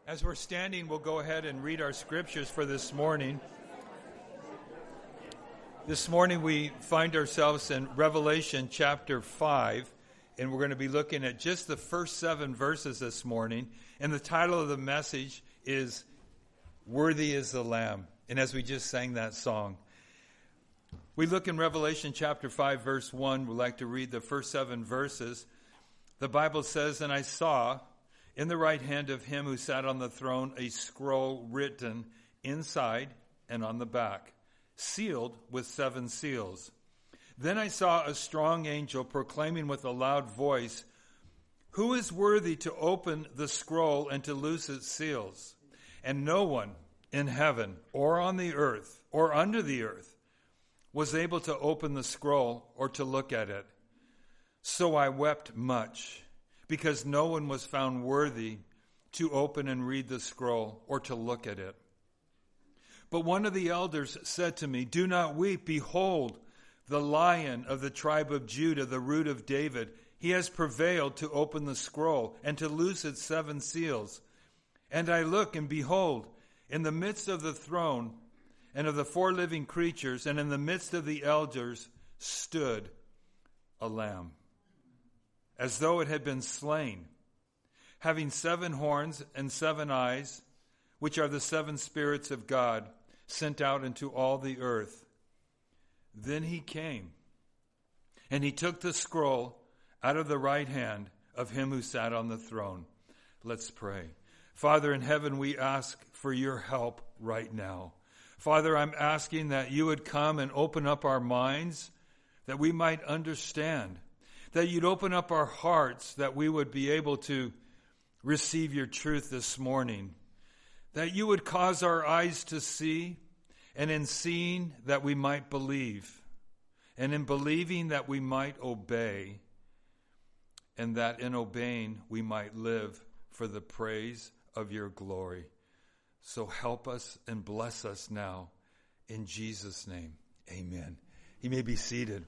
As we're standing, we'll go ahead and read our scriptures for this morning. This morning we find ourselves in Revelation chapter 5, and we're going to be looking at just the first 7 verses this morning. And the title of the message is Worthy is the Lamb. And as we just sang that song, we look in Revelation chapter 5, verse 1. We'd like to read the first 7 verses. The Bible says, "And I saw in the right hand of him who sat on the throne a scroll written inside and on the back, sealed with 7 seals. Then I saw a strong angel proclaiming with a loud voice, 'Who is worthy to open the scroll and to loose its seals?' And no one in heaven or on the earth or under the earth was able to open the scroll or to look at it. So I wept much, because no one was found worthy to open and read the scroll or to look at it. But one of the elders said to me, 'Do not weep. Behold, the Lion of the tribe of Judah, the Root of David, he has prevailed to open the scroll and to loose its 7 seals.' And I look, and behold, in the midst of the throne and of the 4 living creatures, and in the midst of the elders, stood a lamb, as though it had been slain, having 7 horns and 7 eyes, which are the 7 spirits of God, sent out into all the earth. Then he came, and he took the scroll out of the right hand of him who sat on the throne." Let's pray. Father in heaven, we ask for your help right now. Father, I'm asking that you would come and open up our minds, that we might understand, that you'd open up our hearts, that we would be able to receive your truth this morning, that you would cause our eyes to see, and in seeing that we might believe, and in believing that we might obey, and that in obeying we might live for the praise of your glory. So help us and bless us now. In Jesus' name, amen. You may be seated.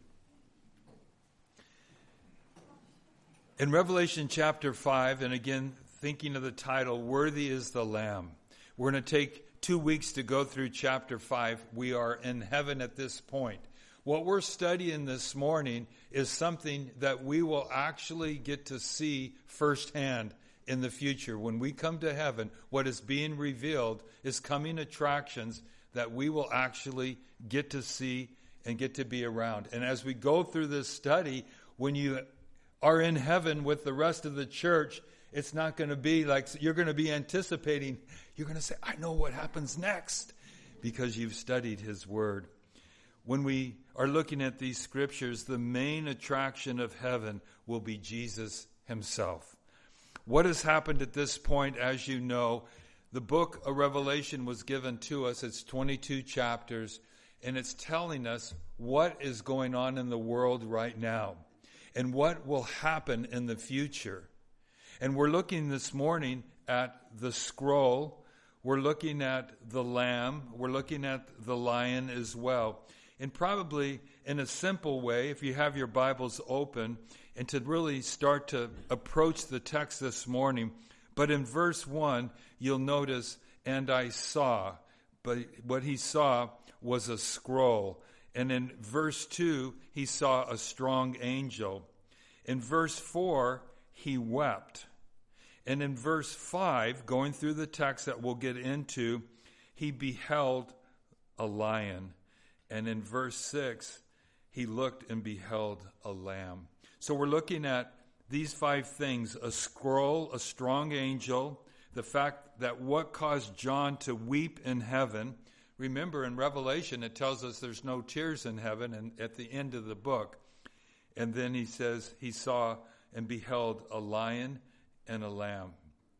In Revelation chapter 5, and again, thinking of the title, Worthy is the Lamb. We're going to take 2 weeks to go through chapter 5. We are in heaven at this point. What we're studying this morning is something that we will actually get to see firsthand in the future. When we come to heaven, what is being revealed is coming attractions that we will actually get to see and get to be around. And as we go through this study, when you are in heaven with the rest of the church, it's not going to be like you're going to be anticipating. You're going to say, "I know what happens next," because you've studied his word. When we are looking at these scriptures, the main attraction of heaven will be Jesus himself. What has happened at this point, as you know, the book of Revelation was given to us. It's 22 chapters, and it's telling us what is going on in the world right now and what will happen in the future. And we're looking this morning at the scroll. We're looking at the lamb. We're looking at the lion as well. And probably in a simple way, if you have your Bibles open, and to really start to approach the text this morning. But in verse 1, you'll notice, "And I saw." But what he saw was a scroll. And in verse 2, he saw a strong angel. In verse 4, he wept. And in verse 5, going through the text that we'll get into, he beheld a lion. And in verse 6, he looked and beheld a lamb. So we're looking at these 5 things: a scroll, a strong angel, the fact that what caused John to weep in heaven. Remember, in Revelation, it tells us there's no tears in heaven, and at the end of the book. And then he says he saw and beheld a lion and a lamb.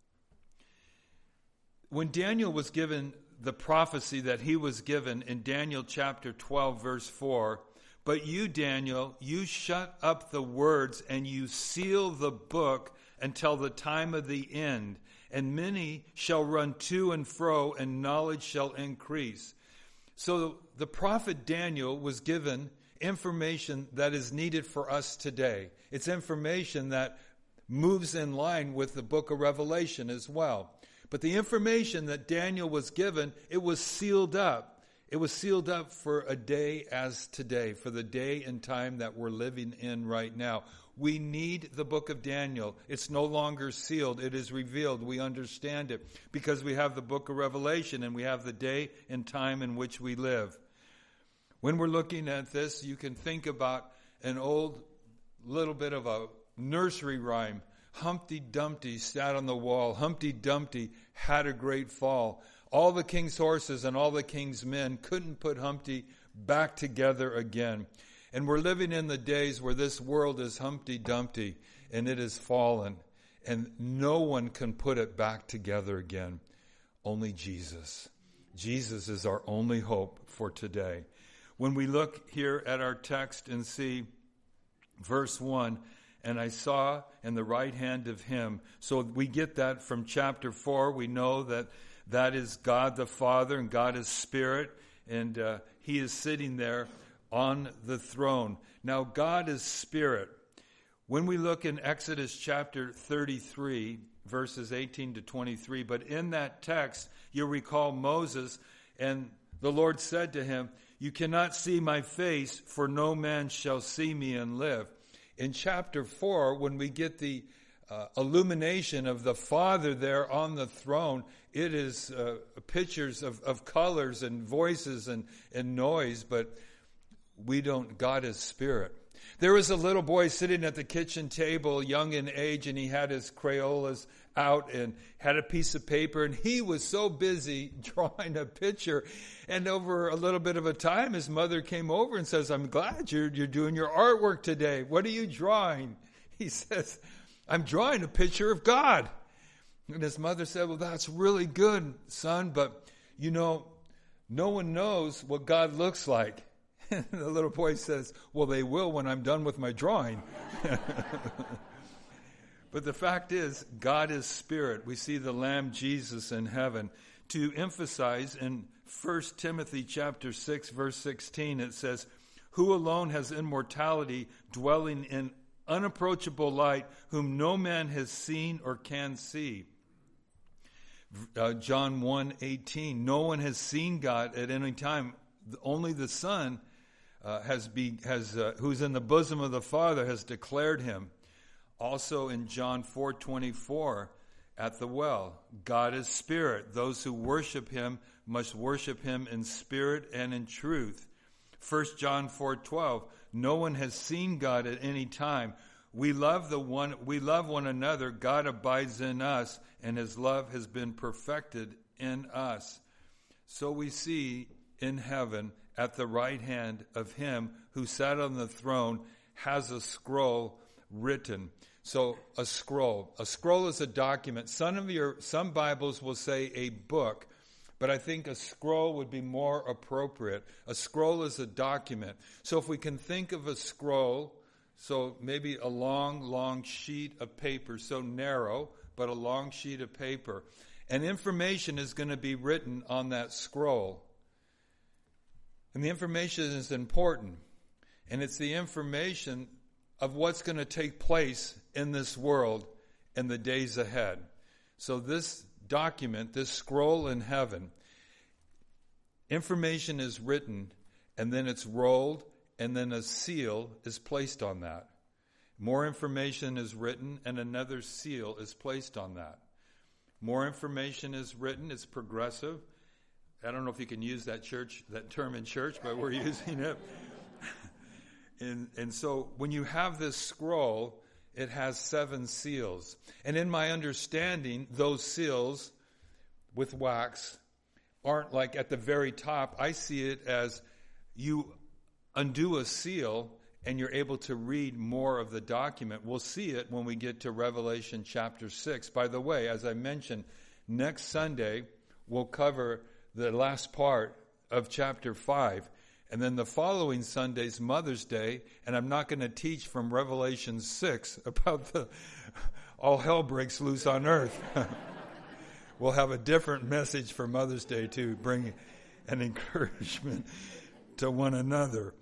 When Daniel was given the prophecy that he was given in Daniel chapter 12, verse 4, "But you, Daniel, you shut up the words and you seal the book until the time of the end. And many shall run to and fro, and knowledge shall increase." So the prophet Daniel was given information that is needed for us today. It's information that moves in line with the book of Revelation as well. But the information that Daniel was given, it was sealed up. It was sealed up for a day as today, for the day and time that we're living in right now. We need the book of Daniel. It's no longer sealed. It is revealed. We understand it because we have the book of Revelation and we have the day and time in which we live. When we're looking at this, you can think about an old little bit of a nursery rhyme. Humpty Dumpty sat on the wall. Humpty Dumpty had a great fall. All the king's horses and all the king's men couldn't put Humpty back together again. And we're living in the days where this world is Humpty Dumpty and it has fallen. And no one can put it back together again. Only Jesus. Jesus is our only hope for today. When we look here at our text and see verse 1, and I saw in the right hand of him. So we get that from chapter 4. We know that that is God the Father and God is Spirit. And he is sitting there on the throne. Now, God is Spirit. When we look in Exodus chapter 33, verses 18 to 23, but in that text, you'll recall Moses, and the Lord said to him, "You cannot see my face, for no man shall see me and live." In chapter 4, when we get the illumination of the Father there on the throne, it is pictures of colors and voices and noise, but God is Spirit. There was a little boy sitting at the kitchen table, young in age, and he had his Crayolas out and had a piece of paper, and he was so busy drawing a picture. And over a little bit of a time, his mother came over and says, "I'm glad you're doing your artwork today. What are you drawing?" He says, "I'm drawing a picture of God." And his mother said, "Well, that's really good, son, but no one knows what God looks like." And the little boy says, "Well, they will when I'm done with my drawing." But the fact is, God is Spirit. We see the Lamb Jesus in heaven. To emphasize, in 1 Timothy chapter 6, verse 16, it says, "Who alone has immortality, dwelling in unapproachable light, whom no man has seen or can see." John 1:18, no one has seen God at any time. Only the Son who's in the bosom of the Father has declared him. Also in John 4:24, at the well, God is Spirit. Those who worship him must worship him in spirit and in truth. 1 John 4:12, no one has seen God at any time. We love one another. God abides in us, and his love has been perfected in us. So we see in heaven, at the right hand of him who sat on the throne, has a scroll written. So a scroll is a document. Some Bibles will say a book, but I think a scroll would be more appropriate. A scroll is a document. So if we can think of a scroll, so maybe a long sheet of paper, so narrow, but a long sheet of paper, and information is going to be written on that scroll. And the information is important. And it's the information of what's going to take place in this world in the days ahead. So this document, this scroll in heaven, information is written, and then it's rolled, and then a seal is placed on that. More information is written, and another seal is placed on that. More information is written. It's progressive. I don't know if you can use that term in church, but we're using it. And so when you have this scroll, it has 7 seals. And in my understanding, those seals with wax aren't like at the very top. I see it as you undo a seal and you're able to read more of the document. We'll see it when we get to Revelation chapter 6. By the way, as I mentioned, next Sunday we'll cover the last part of chapter 5. And then the following Sunday's Mother's Day, and I'm not going to teach from Revelation 6 about all hell breaks loose on earth. We'll have a different message for Mother's Day to bring an encouragement to one another.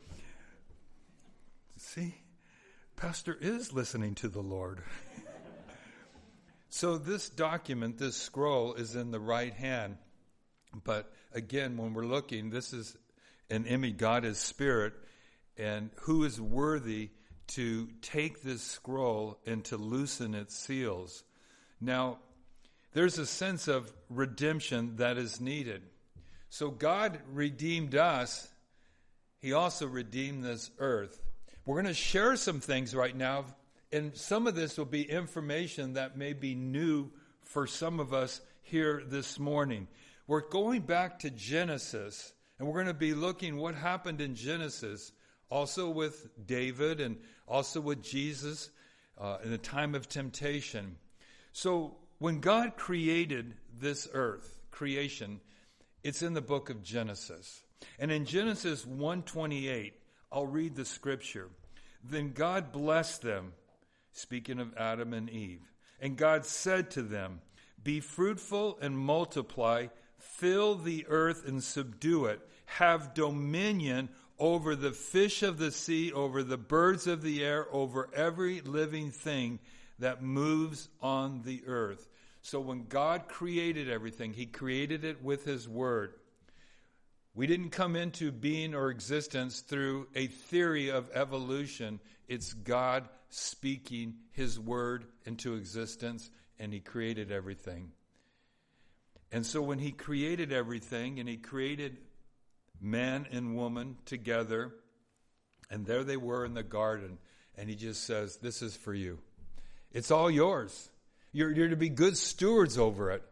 See, Pastor is listening to the Lord. So this document, this scroll, is in the right hand. But again, when we're looking, this is an image. God is spirit. And who is worthy to take this scroll and to loosen its seals? Now, there's a sense of redemption that is needed. So God redeemed us. He also redeemed this earth. We're going to share some things right now, and some of this will be information that may be new for some of us here this morning. We're going back to Genesis, and we're going to be looking what happened in Genesis, also with David and also with Jesus in the time of temptation. So when God created this earth, creation, it's in the book of Genesis. And in Genesis 1:28, I'll read the scripture. Then God blessed them, speaking of Adam and Eve. And God said to them, be fruitful and multiply, fill the earth and subdue it. Have dominion over the fish of the sea, over the birds of the air, over every living thing that moves on the earth. So when God created everything, He created it with His Word. We didn't come into being or existence through a theory of evolution. It's God speaking His Word into existence, and He created everything. And so when He created everything, and He created man and woman together, and there they were in the garden, and He just says, this is for you. It's all yours. You're to be good stewards over it.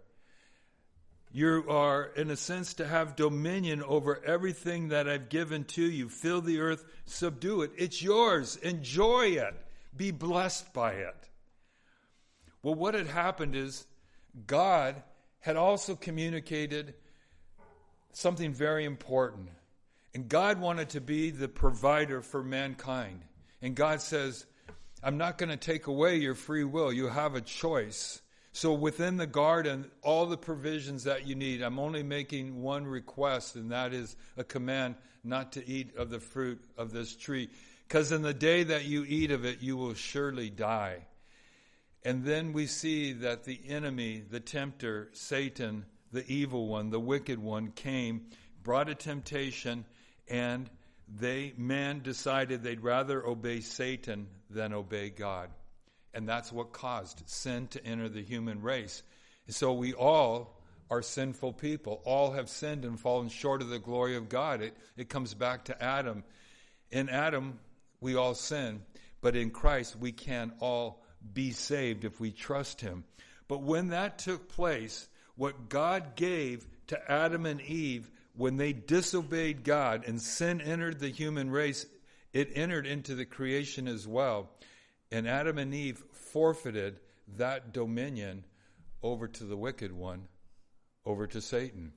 You are, in a sense, to have dominion over everything that I've given to you. Fill the earth, subdue it. It's yours. Enjoy it. Be blessed by it. Well, what had happened is God had also communicated something very important. And God wanted to be the provider for mankind. And God says, I'm not going to take away your free will. You have a choice. So within the garden, all the provisions that you need, I'm only making one request, and that is a command not to eat of the fruit of this tree. Because in the day that you eat of it, you will surely die. And then we see that the enemy, the tempter, Satan, the evil one, the wicked one, came, brought a temptation, and man decided they'd rather obey Satan than obey God. And that's what caused sin to enter the human race. So we all are sinful people. All have sinned and fallen short of the glory of God. It comes back to Adam. In Adam, we all sin. But in Christ, we can all be saved if we trust Him. But when that took place, what God gave to Adam and Eve, when they disobeyed God and sin entered the human race, it entered into the creation as well. And Adam and Eve forfeited that dominion over to the wicked one, over to Satan.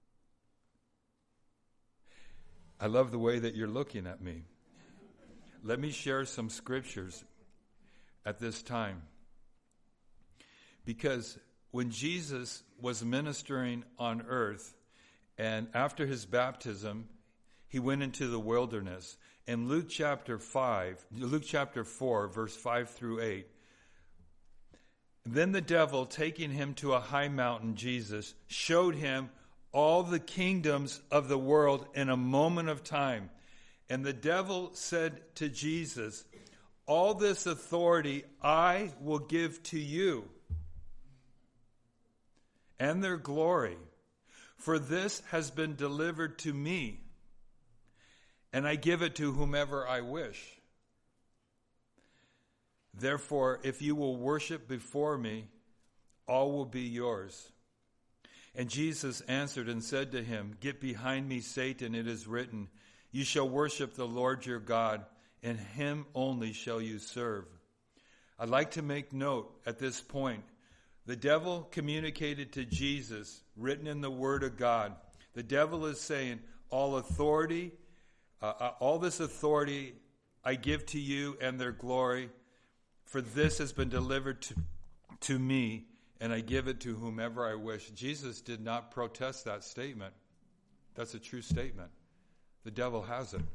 I love the way that you're looking at me. Let me share some scriptures at this time. Because when Jesus was ministering on earth, and after His baptism, He went into the wilderness. In Luke chapter 4, verse 5 through 8, then the devil, taking Him to a high mountain, Jesus, showed Him all the kingdoms of the world in a moment of time. And the devil said to Jesus, all this authority I will give to you, and their glory, for this has been delivered to me, and I give it to whomever I wish. Therefore, if you will worship before me, all will be yours. And Jesus answered and said to him, get behind me, Satan, it is written, you shall worship the Lord your God, and Him only shall you serve. I'd like to make note at this point, the devil communicated to Jesus, written in the Word of God. The devil is saying, all authority, all this authority I give to you and their glory, for this has been delivered to me, and I give it to whomever I wish. Jesus did not protest that statement. That's a true statement. The devil has it.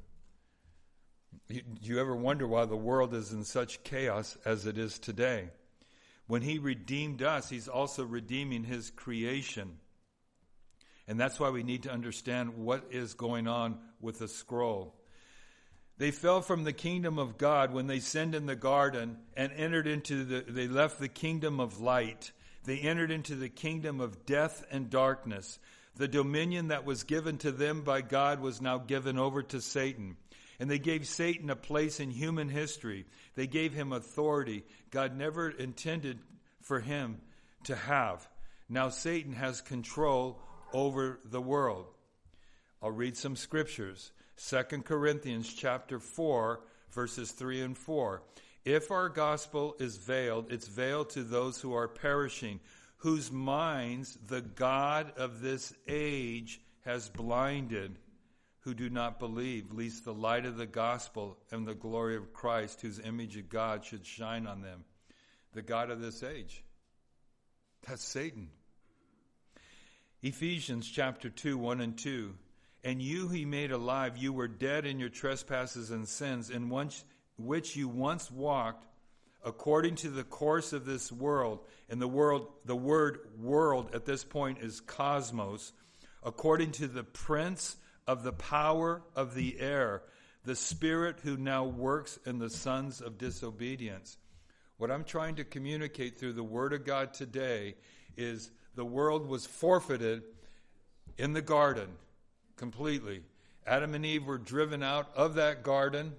Do you ever wonder why the world is in such chaos as it is today? When he redeemed us, he's also redeeming his creation. And that's why we need to understand what is going on with the scroll. They fell from the kingdom of God when they sinned in the garden and they left the kingdom of light. They entered into the kingdom of death and darkness. The dominion that was given to them by God was now given over to Satan. And they gave Satan a place in human history. They gave him authority God never intended for him to have. Now Satan has control over the world. I'll read some scriptures. 2 Corinthians chapter 4, verses 3 and 4. If our gospel is veiled, it's veiled to those who are perishing, whose minds the God of this age has blinded, who do not believe, lest the light of the gospel and the glory of Christ, whose image of God, should shine on them. The God of this age. That's Satan. Ephesians chapter 2, 1 and 2. And you he made alive, you were dead in your trespasses and sins, in which you once walked according to the course of this world. And the word world at this point is cosmos. According to the prince of the power of the air, the spirit who now works in the sons of disobedience. What I'm trying to communicate through the word of God today is the world was forfeited in the garden completely. Adam and Eve were driven out of that garden.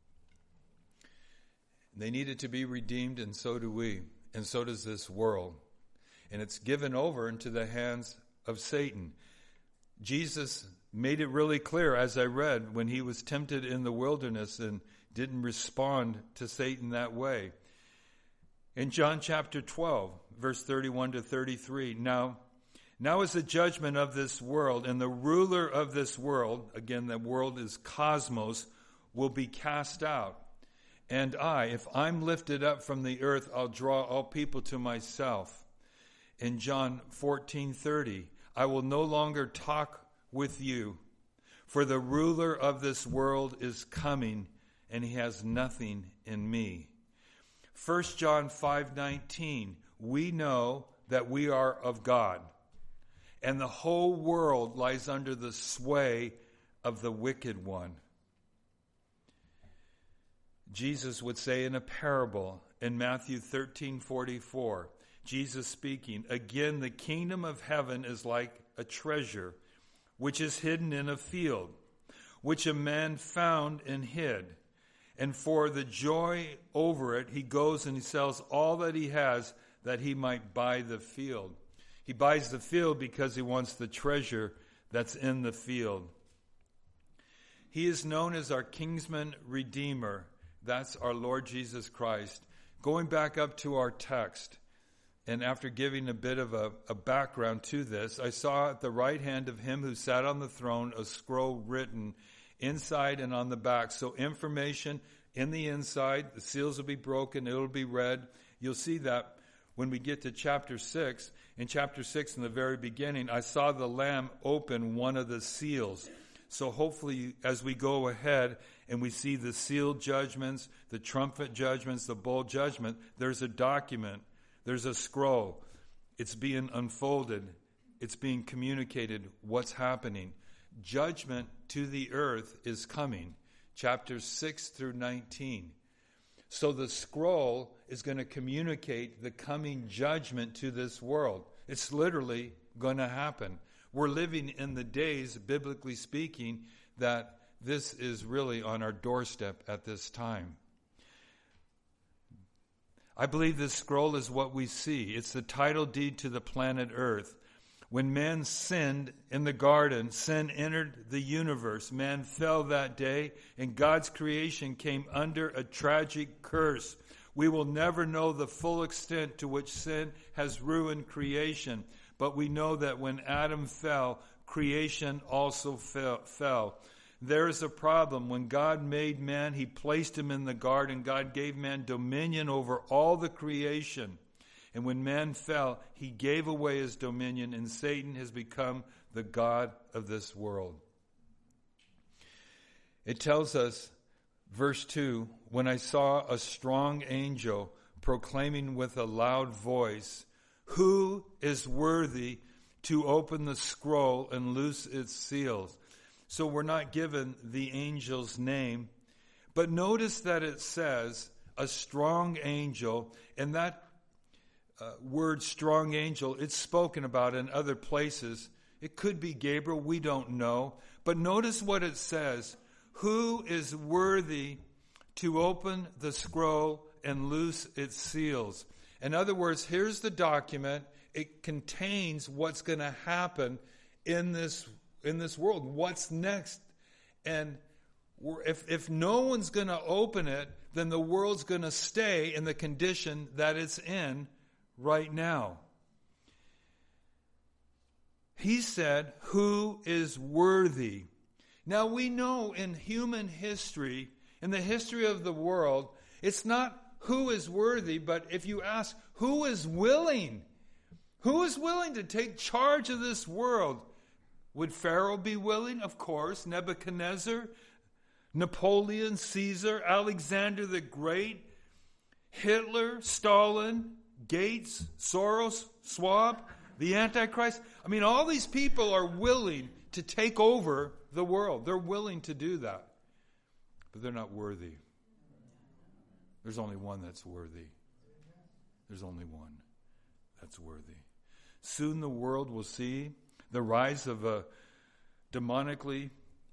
They needed to be redeemed, and so do we. And so does this world. And it's given over into the hands of Satan. Jesus made it really clear, as I read, when he was tempted in the wilderness and didn't respond to Satan that way. In John chapter 12, verse 31 to 33, Now is the judgment of this world, and the ruler of this world, again, the world is cosmos, will be cast out. And if I'm lifted up from the earth, I'll draw all people to myself. In John 14:30, I will no longer talk with you, for the ruler of this world is coming, and he has nothing in me. 1 John 5:19, we know that we are of God, and the whole world lies under the sway of the wicked one. Jesus would say in a parable in Matthew 13:44, Jesus speaking, again, the kingdom of heaven is like a treasure, which is hidden in a field, which a man found and hid. And for the joy over it, he goes and he sells all that he has that he might buy the field. He buys the field because he wants the treasure that's in the field. He is known as our kinsman redeemer. That's our Lord Jesus Christ. Going back up to our text, and after giving a bit of a background to this, I saw at the right hand of him who sat on the throne a scroll written inside and on the back. So information in the inside, the seals will be broken, it'll be read. You'll see that when we get to chapter 6. In chapter 6, in the very beginning, I saw the Lamb open one of the seals. So hopefully, as we go ahead and we see the sealed judgments, the trumpet judgments, the bowl judgment, there's a document, there's a scroll. It's being unfolded. It's being communicated what's happening. Judgment to the earth is coming. Chapters 6 through 19. So the scroll is going to communicate the coming judgment to this world. It's literally going to happen. We're living in the days, biblically speaking, that this is really on our doorstep at this time. I believe this scroll is what we see. It's the title deed to the planet Earth. When man sinned in the garden, sin entered the universe. Man fell that day, and God's creation came under a tragic curse. We will never know the full extent to which sin has ruined creation. But we know that when Adam fell, creation also fell. There is a problem. When God made man, he placed him in the garden. God gave man dominion over all the creation. And when man fell, he gave away his dominion, and Satan has become the god of this world. It tells us, verse 2, when I saw a strong angel proclaiming with a loud voice, "Who is worthy to open the scroll and loose its seals?" So we're not given the angel's name, but notice that it says a strong angel, and that word strong angel, it's spoken about in other places. It could be Gabriel, we don't know. But notice what it says. Who is worthy to open the scroll and loose its seals? In other words, here's the document. It contains what's going to happen in this world. What's next? And if no one's going to open it, then the world's going to stay in the condition that it's in right now. He said, "Who is worthy?" Now we know in human history, in the history of the world, it's not who is worthy, but if you ask, who is willing? Who is willing to take charge of this world? Would Pharaoh be willing? Of course. Nebuchadnezzar, Napoleon, Caesar, Alexander the Great, Hitler, Stalin, Gates, Soros, Schwab, the Antichrist. I mean, all these people are willing to take over the world. They're willing to do that. But they're not worthy. There's only one that's worthy. There's only one that's worthy. Soon the world will see the rise of a demonically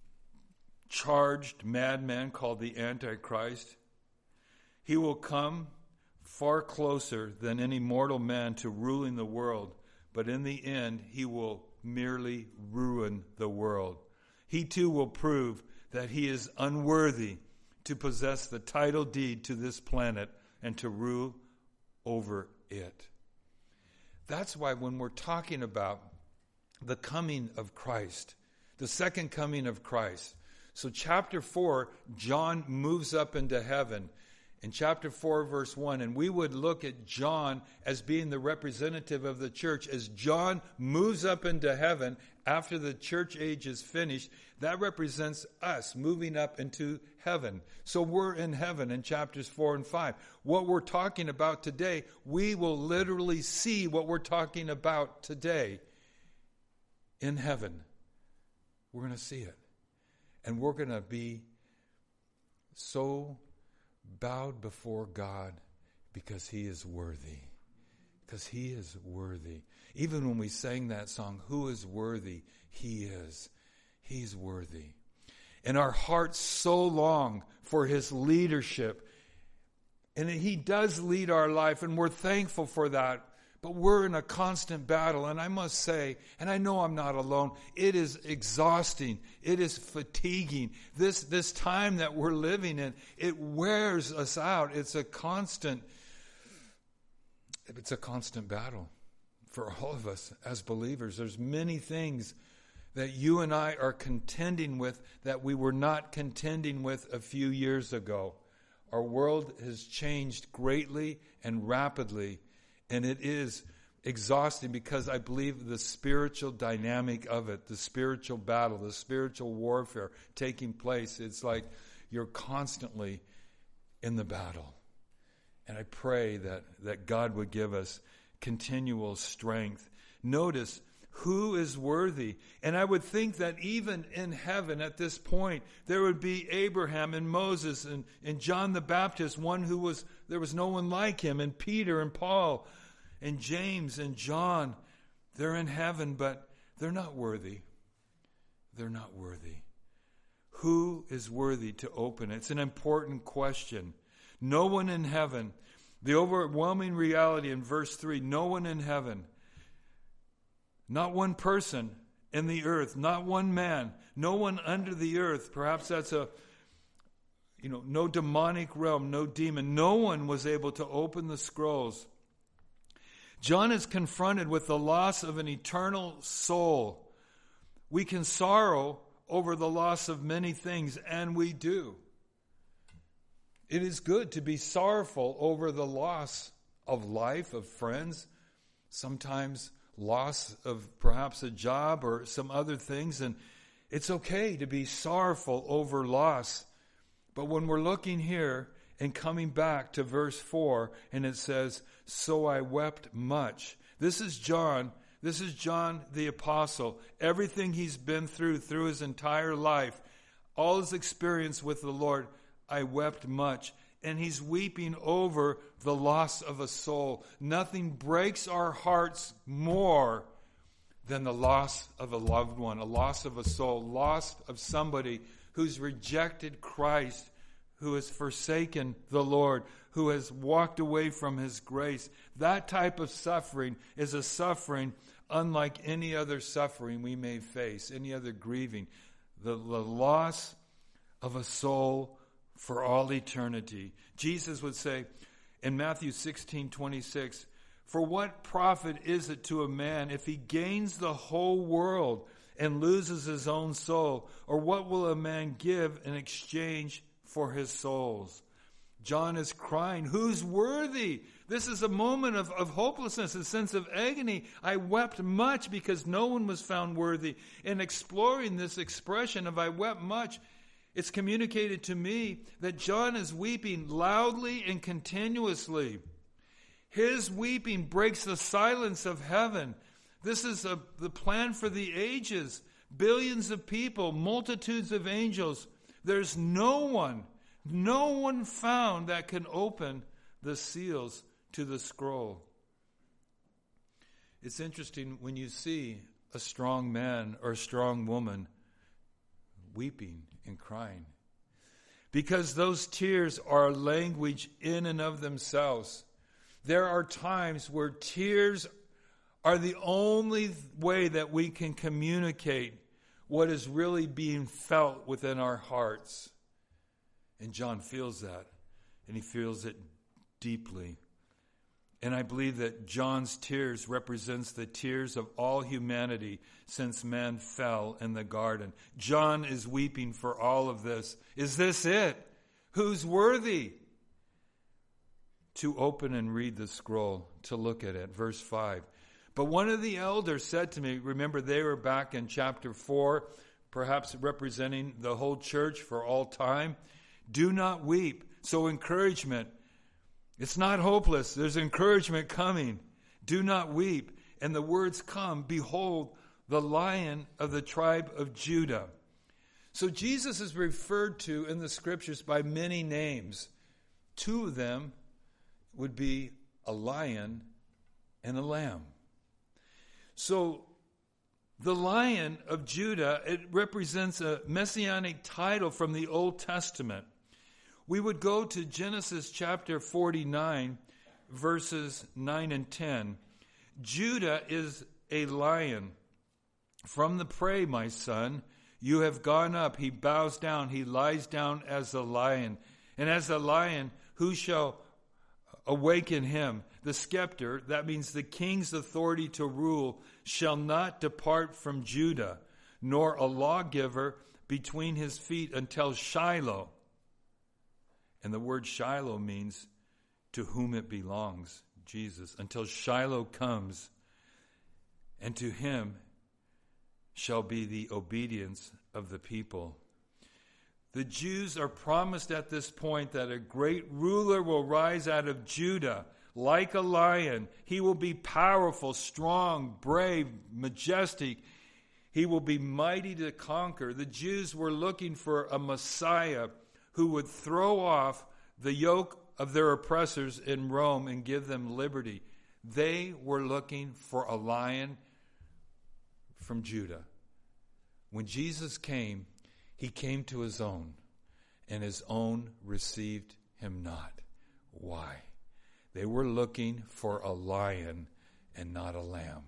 charged madman called the Antichrist. He will come far closer than any mortal man to ruling the world, but in the end he will merely ruin the world. He too will prove that he is unworthy to possess the title deed to this planet and to rule over it. That's why when we're talking about the coming of Christ, the second coming of Christ. So chapter 4, John moves up into heaven. In chapter 4, verse 1, and we would look at John as being the representative of the church. As John moves up into heaven after the church age is finished, that represents us moving up into heaven. So we're in heaven in chapters 4 and 5. What we're talking about today, we will literally see what we're talking about today in heaven. We're going to see it. And we're going to be so bowed before God because he is worthy. Because he is worthy. Even when we sang that song, "Who is worthy?" He is. He's worthy. And our hearts so long for his leadership. And he does lead our life, and we're thankful for that. But we're in a constant battle, and I must say, and I know I'm not alone, it is exhausting. It is fatiguing. This time that we're living in, it wears us out. It's a constant battle for all of us as believers. There's many things that you and I are contending with that we were not contending with a few years ago. Our world has changed greatly and rapidly. And it is exhausting because I believe the spiritual dynamic of it, the spiritual battle, the spiritual warfare taking place, it's like you're constantly in the battle. And I pray that God would give us continual strength. Notice, who is worthy? And I would think that even in heaven at this point, there would be Abraham and Moses and John the Baptist, there was no one like him, and Peter and Paul and James and John. They're in heaven, but they're not worthy. They're not worthy. Who is worthy to open it? It's an important question. No one in heaven. The overwhelming reality in verse 3, no one in heaven. Not one person in the earth, not one man, no one under the earth. Perhaps that's no demonic realm, no demon. No one was able to open the scrolls. John is confronted with the loss of an eternal soul. We can sorrow over the loss of many things, and we do. It is good to be sorrowful over the loss of life, of friends, sometimes loss of perhaps a job or some other things, and it's okay to be sorrowful over loss. But when we're looking here And coming back to verse 4, and it says, so I wept much. This is John the apostle. Everything he's been through his entire life, all his experience with the Lord, I wept much. And he's weeping over the loss of a soul. Nothing breaks our hearts more than the loss of a loved one, a loss of a soul, loss of somebody who's rejected Christ, who has forsaken the Lord, who has walked away from his grace. That type of suffering is a suffering unlike any other suffering we may face, any other grieving. The loss of a soul for all eternity. Jesus would say in Matthew 16:26, for what profit is it to a man if he gains the whole world and loses his own soul? Or what will a man give in exchange for his souls? John is crying, who's worthy? This is a moment of hopelessness, a sense of agony. I wept much because no one was found worthy. In exploring this expression of I wept much, it's communicated to me that John is weeping loudly and continuously. His weeping breaks the silence of heaven. This is the plan for the ages. Billions of people, multitudes of angels. There's no one found that can open the seals to the scroll. It's interesting when you see a strong man or a strong woman weeping and crying, because those tears are language in and of themselves. There are times where tears are the only way that we can communicate what is really being felt within our hearts. And John feels that, and he feels it deeply. And I believe that John's tears represents the tears of all humanity since man fell in the garden. John is weeping for all of this. Is this it? Who's worthy to open and read the scroll, to look at it? Verse 5. But one of the elders said to me, remember they were back in chapter 4, perhaps representing the whole church for all time. Do not weep. So encouragement. It's not hopeless. There's encouragement coming. Do not weep. And the words come, behold, the Lion of the tribe of Judah. So Jesus is referred to in the scriptures by many names. Two of them would be a lion and a lamb. So the Lion of Judah, it represents a messianic title from the Old Testament. We would go to Genesis chapter 49, verses 9 and 10. Judah is a lion. From the prey, my son, you have gone up. He bows down. He lies down as a lion. And as a lion, who shall awaken him? The scepter, that means the king's authority to rule, shall not depart from Judah, nor a lawgiver between his feet until Shiloh. And the word Shiloh means to whom it belongs, Jesus. Until Shiloh comes, and to him shall be the obedience of the people. The Jews are promised at this point that a great ruler will rise out of Judah like a lion. He will be powerful, strong, brave, majestic. He will be mighty to conquer. The Jews were looking for a Messiah who would throw off the yoke of their oppressors in Rome and give them liberty. They were looking for a lion from Judah. When Jesus came, he came to his own, and his own received him not. Why? They were looking for a lion and not a lamb.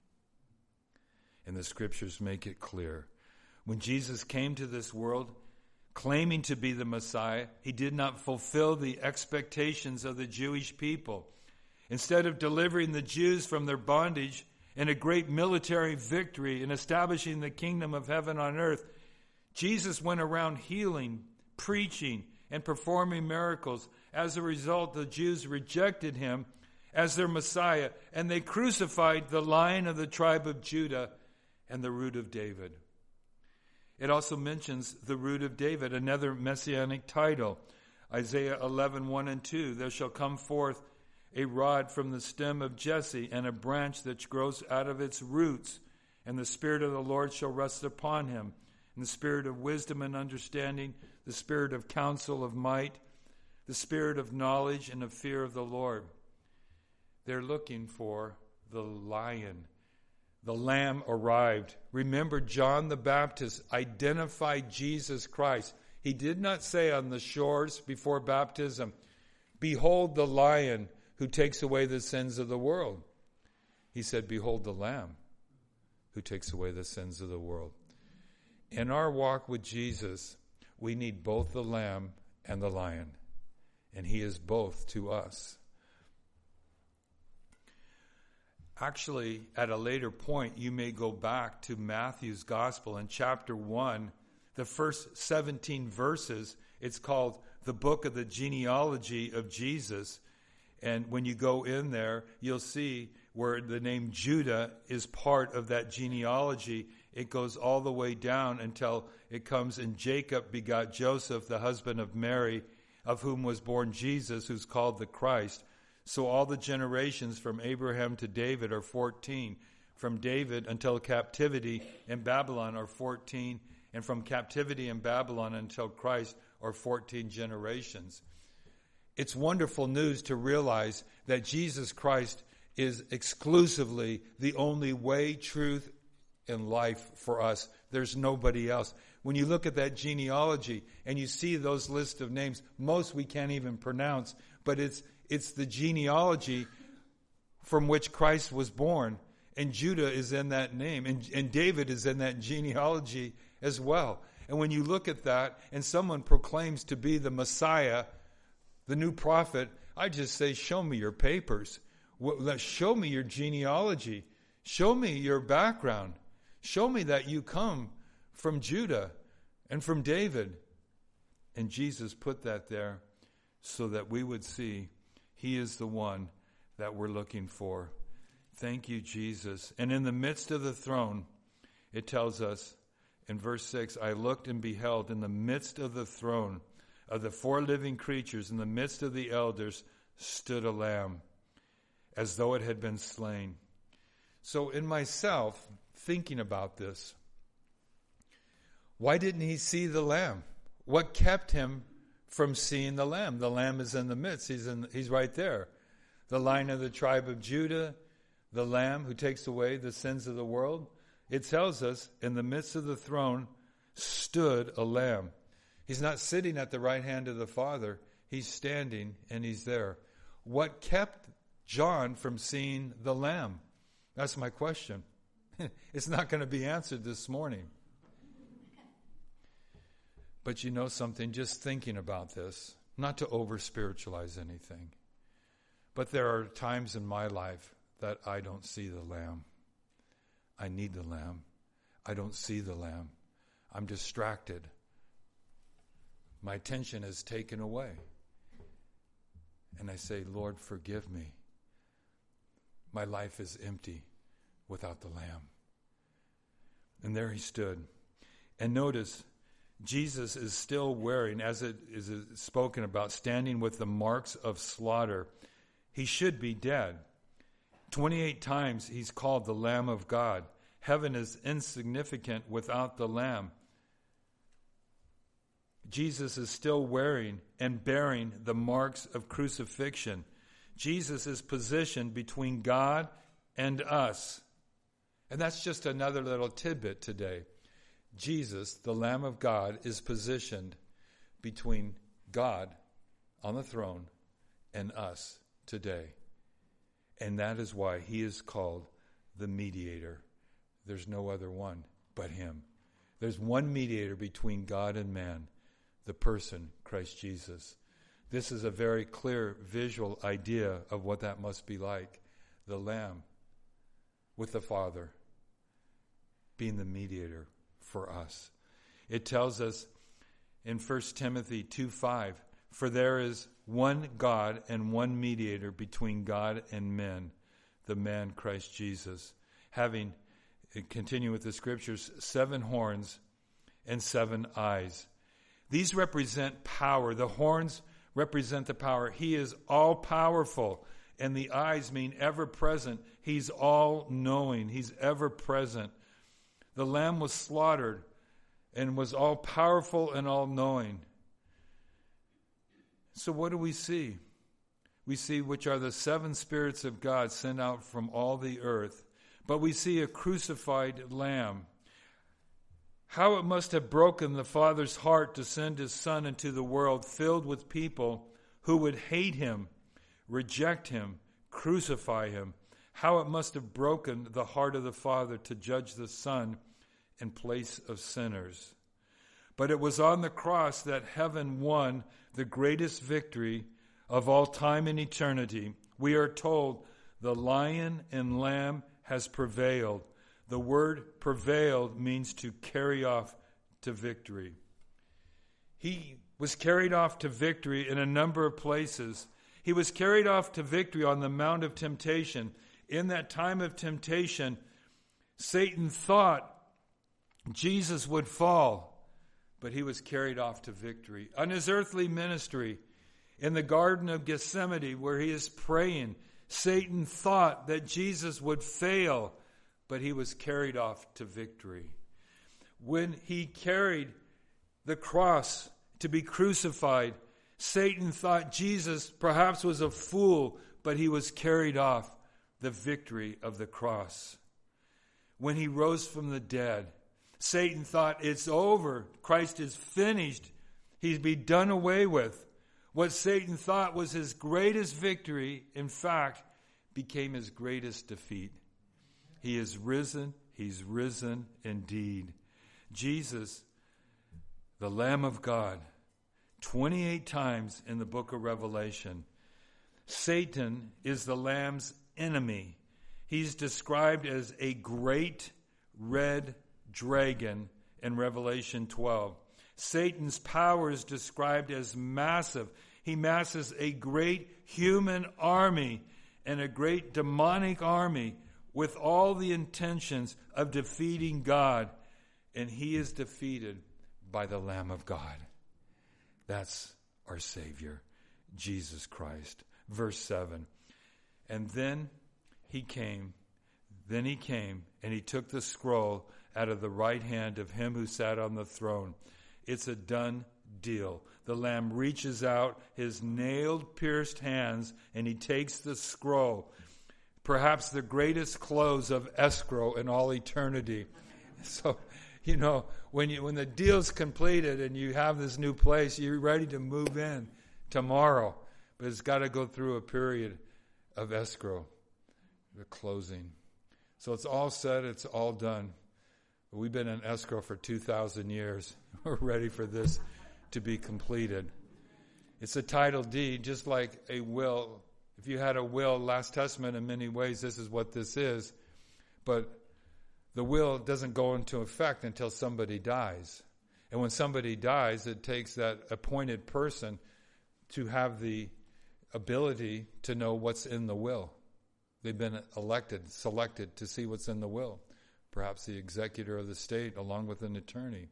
And the scriptures make it clear. When Jesus came to this world, claiming to be the Messiah, he did not fulfill the expectations of the Jewish people. Instead of delivering the Jews from their bondage and a great military victory in establishing the kingdom of heaven on earth, Jesus went around healing, preaching, and performing miracles. As a result, the Jews rejected him as their Messiah, and they crucified the Lion of the tribe of Judah and the Root of David. It also mentions the Root of David, another messianic title. Isaiah 11:1 and 2, there shall come forth a rod from the stem of Jesse, and a branch that grows out of its roots. And the Spirit of the Lord shall rest upon him, and the Spirit of wisdom and understanding, the Spirit of counsel of might, the Spirit of knowledge and of fear of the Lord. They're looking for the lion. The Lamb arrived. Remember, John the Baptist identified Jesus Christ. He did not say on the shores before baptism, behold the lion who takes away the sins of the world. He said, behold the Lamb who takes away the sins of the world. In our walk with Jesus, we need both the Lamb and the lion. And he is both to us. Actually, at a later point, you may go back to Matthew's Gospel in chapter 1, the first 17 verses. It's called the book of the genealogy of Jesus. And when you go in there, you'll see where the name Judah is part of that genealogy. It goes all the way down until it comes, and Jacob begot Joseph, the husband of Mary, of whom was born Jesus, who's called the Christ. So all the generations from Abraham to David are 14. From David until captivity in Babylon are 14. And from captivity in Babylon until Christ are 14 generations. It's wonderful news to realize that Jesus Christ is exclusively the only way, truth, and life for us. There's nobody else. When you look at that genealogy and you see those lists of names, most we can't even pronounce, but it's the genealogy from which Christ was born. And Judah is in that name. And David is in that genealogy as well. And when you look at that and someone proclaims to be the Messiah, the new prophet, I just say, show me your papers. Show me your genealogy. Show me your background. Show me that you come from Judah and from David. And Jesus put that there so that we would see he is the one that we're looking for. Thank you, Jesus. And in the midst of the throne, it tells us in verse 6, I looked and beheld in the midst of the throne of the four living creatures, in the midst of the elders, stood a lamb, as though it had been slain. So in myself, thinking about this, why didn't he see the lamb? What kept him from seeing the lamb? The lamb is in the midst. He's right there. The Lion of the tribe of Judah, the lamb who takes away the sins of the world. It tells us in the midst of the throne stood a lamb. He's not sitting at the right hand of the Father. He's standing and he's there. What kept John from seeing the lamb? That's my question. It's not going to be answered this morning. But you know something, just thinking about this, not to over-spiritualize anything, but there are times in my life that I don't see the lamb. I need the lamb. I don't see the lamb. I'm distracted. My attention is taken away. And I say, Lord, forgive me. My life is empty without the lamb. And there he stood. And notice, Jesus is still wearing, as it is spoken about, standing with the marks of slaughter. He should be dead. 28 times he's called the Lamb of God. Heaven is insignificant without the Lamb. Jesus is still wearing and bearing the marks of crucifixion. Jesus is positioned between God and us. And that's just another little tidbit today. Jesus, the Lamb of God, is positioned between God on the throne and us today. And that is why he is called the mediator. There's no other one but him. There's one mediator between God and man, the person, Christ Jesus. This is a very clear visual idea of what that must be like. The Lamb with the Father being the mediator for us. It tells us in 1 Timothy 2:5, for there is one God and one mediator between God and men, the man Christ Jesus, having, continue with the scriptures, 7 horns and 7 eyes. These represent power. The horns represent the power. He is all powerful. And the eyes mean ever present. He's all knowing. He's ever present. The Lamb was slaughtered and was all powerful and all knowing. So what do we see? We see which are the seven spirits of God sent out from all the earth. But we see a crucified Lamb. How it must have broken the Father's heart to send his Son into the world filled with people who would hate him, reject him, crucify him. How it must have broken the heart of the Father to judge the Son in place of sinners. But it was on the cross that heaven won the greatest victory of all time and eternity. We are told the Lion and Lamb has prevailed. The word prevailed means to carry off to victory. He was carried off to victory in a number of places. He was carried off to victory on the Mount of Temptation. In that time of temptation, Satan thought Jesus would fall, but he was carried off to victory. On his earthly ministry, in the Garden of Gethsemane, where he is praying, Satan thought that Jesus would fail, but he was carried off to victory. When he carried the cross to be crucified, Satan thought Jesus perhaps was a fool, but he was carried off the victory of the cross. When he rose from the dead, Satan thought it's over. Christ is finished. He'd be done away with. What Satan thought was his greatest victory, in fact, became his greatest defeat. He is risen. He's risen indeed. Jesus, the Lamb of God, 28 times in the book of Revelation. Satan is the Lamb's enemy. He's described as a great red dragon in Revelation 12. Satan's power is described as massive. He masses a great human army and a great demonic army with all the intentions of defeating God. And he is defeated by the Lamb of God. That's our Savior, Jesus Christ. Verse 7. And then he came, and he took the scroll out of the right hand of him who sat on the throne. It's a done deal. The Lamb reaches out his nail-pierced hands, and he takes the scroll, perhaps the greatest close of escrow in all eternity. So, when the deal's completed and you have this new place, you're ready to move in tomorrow. But it's got to go through a period of escrow, the closing. So it's all said, it's all done. We've been in escrow for 2,000 years. We're ready for this to be completed. It's a title deed, just like a will. If you had a will, Last Testament, in many ways, this is what this is. But the will doesn't go into effect until somebody dies. And when somebody dies, it takes that appointed person to have the ability to know what's in the will. They've been selected to see what's in the will. Perhaps the executor of the state along with an attorney.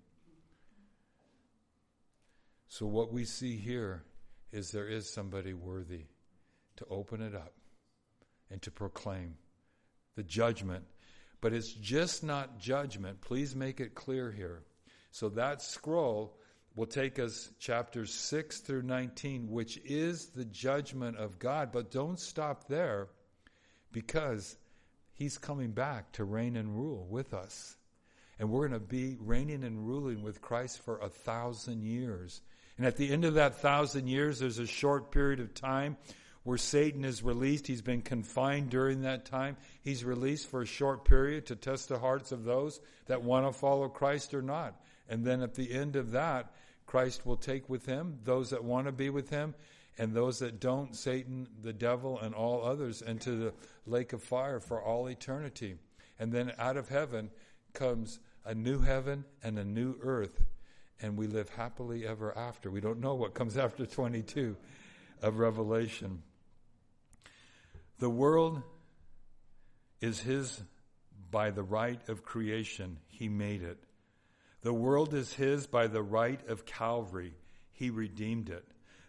So what we see here is there is somebody worthy to open it up and to proclaim the judgment. But it's just not judgment. Please make it clear here. So that scroll will take us chapters 6 through 19, which is the judgment of God. But don't stop there, because he's coming back to reign and rule with us. And we're going to be reigning and ruling with Christ for 1,000 years. And at the end of that 1,000 years, there's a short period of time where Satan is released. He's been confined during that time. He's released for a short period to test the hearts of those that want to follow Christ or not. And then at the end of that, Christ will take with him those that want to be with him, and those that don't, Satan, the devil, and all others into the lake of fire for all eternity. And then out of heaven comes a new heaven and a new earth, and we live happily ever after. We don't know what comes after 22 of Revelation. The world is his by the right of creation. He made it. The world is his by the right of Calvary. He redeemed it.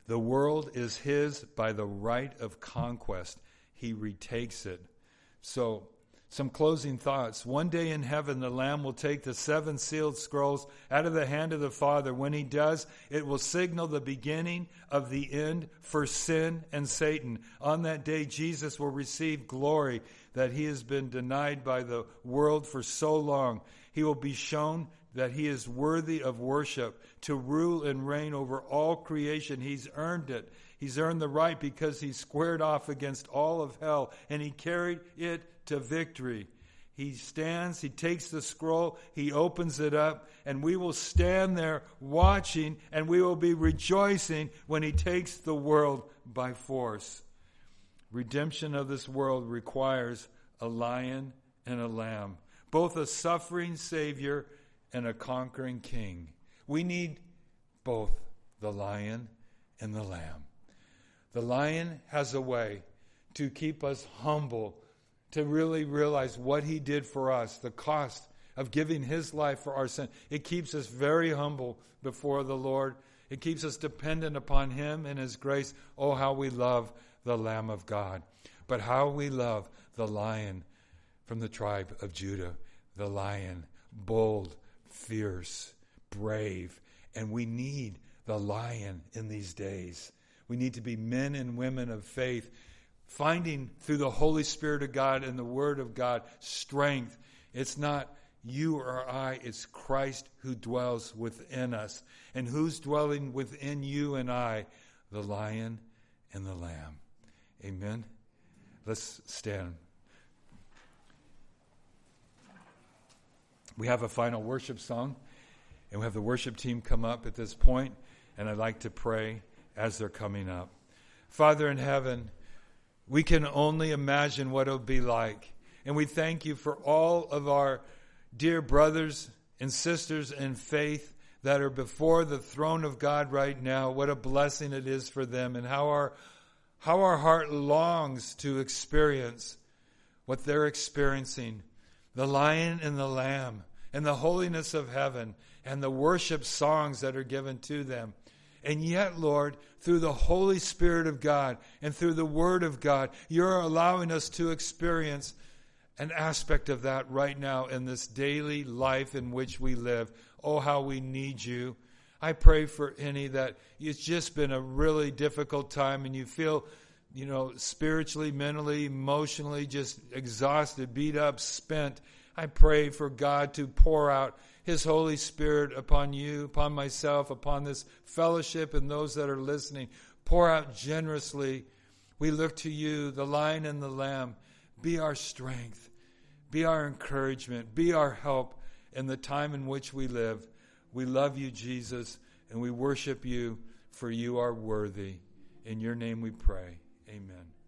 The world is his by the right of conquest. He retakes it. So, some closing thoughts. One day in heaven, the Lamb will take the 7 sealed scrolls out of the hand of the Father. When he does, it will signal the beginning of the end for sin and Satan. On that day, Jesus will receive glory that he has been denied by the world for so long. He will be shown that he is worthy of worship, to rule and reign over all creation. He's earned it. He's earned the right because he squared off against all of hell, and he carried it to victory. He stands, he takes the scroll, he opens it up, and we will stand there watching, and we will be rejoicing when he takes the world by force. Redemption of this world requires a lion and a lamb, both a suffering Savior and a conquering King. We need both the lion and the lamb. The lion has a way to keep us humble, to really realize what he did for us, the cost of giving his life for our sin. It keeps us very humble before the Lord. It keeps us dependent upon him and his grace. Oh, how we love the Lamb of God. But how we love the lion from the tribe of Judah. The lion, bold, fierce, brave. And we need the lion in these days. We need to be men and women of faith, finding through the Holy Spirit of God and the Word of God strength. It's not you or I, it's Christ who dwells within us. And who's dwelling within you and I? The lion and the lamb. Amen. Let's stand. We have a final worship song, and we have the worship team come up at this point, and I'd like to pray as they're coming up. Father in heaven, we can only imagine what it'll be like. And we thank you for all of our dear brothers and sisters in faith that are before the throne of God right now. What a blessing it is for them, and how our heart longs to experience what they're experiencing. The lion and the lamb and the holiness of heaven and the worship songs that are given to them. And yet, Lord, through the Holy Spirit of God and through the Word of God, you're allowing us to experience an aspect of that right now in this daily life in which we live. Oh, how we need you. I pray for any that it's just been a really difficult time and you feel, spiritually, mentally, emotionally just exhausted, beat up, spent. I pray for God to pour out His Holy Spirit upon you, upon myself, upon this fellowship and those that are listening. Pour out generously. We look to you, the Lion and the Lamb. Be our strength. Be our encouragement. Be our help in the time in which we live. We love you, Jesus, and we worship you, for you are worthy. In your name we pray. Amen.